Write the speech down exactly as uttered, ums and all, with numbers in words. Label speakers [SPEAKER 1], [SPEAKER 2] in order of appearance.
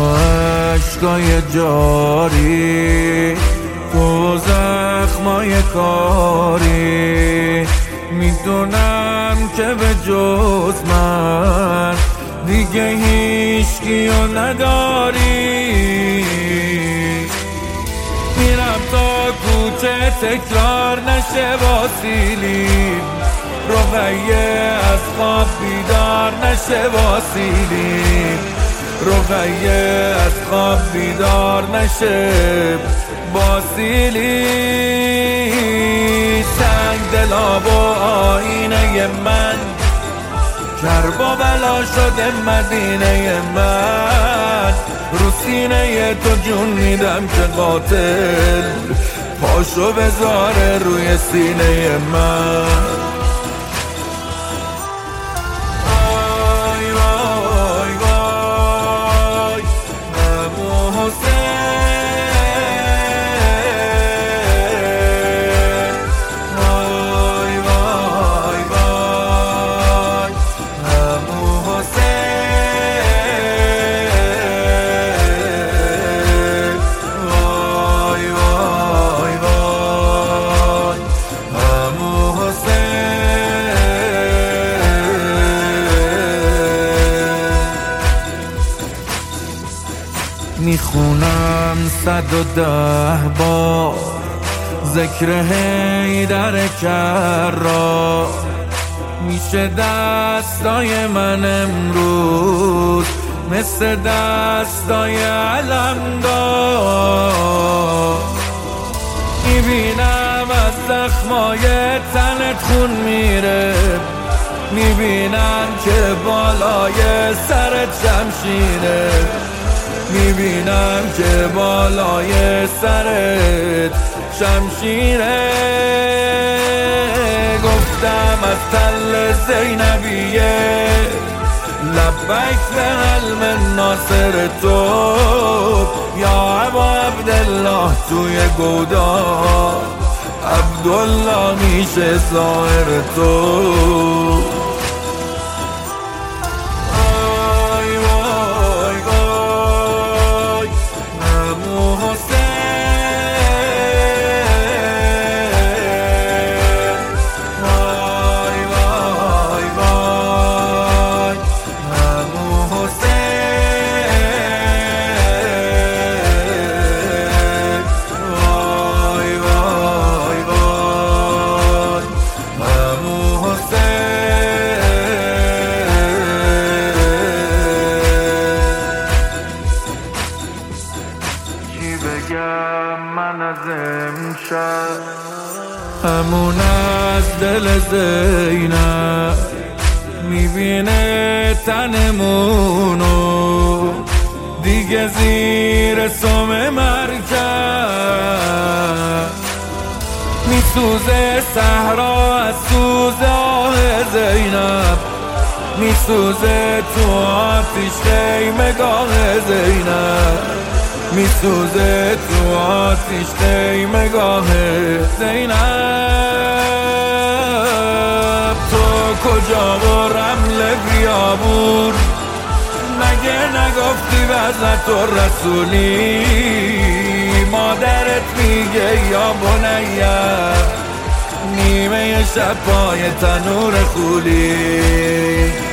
[SPEAKER 1] عشقای جاری، تو زخمای کاری. میدونم که به جز من دیگه هیچکیو نداری. میرم تا کوچه تکرار نشه واسیلیم، رقیه از خواب بیدار نشه واسیلیم، رقیه از خواب بیدار نشه واسیلی. سنگ دلا و آینه من، کرب و بلا شده مدینه من. رو سینه تو جون میدم که قاتل پاشو بذاره روی سینه من. میخونم صد و ده بار ذکر حیدر کرار. میشه دستای من امروز مثل دستای علمدار. میبینم از زخمای تنت خون میره، میبینم که بالای سرت شمشیره، میبینم که بالای سرت شمشیره. گفتم از تل زینبیه لبیک به علم ناصر تو، یا ابا عبدالله توی گودا عبدالله میشه ظاهر تو. من از امشب همون از دل زینب میبینه تنمونو دیگه زیر سم مرکب. میسوزه صحرا از سوز آه زینب، میسوزه تو آتیش خیمگاه زینب، میسوزه تو آتیش خیمگاه زینب. تو کجا و رمل بیابون، مگه نگفتی وزنت و رسولی؟ مادرت میگه یا بنیه نیمه شب پای تنور خولی.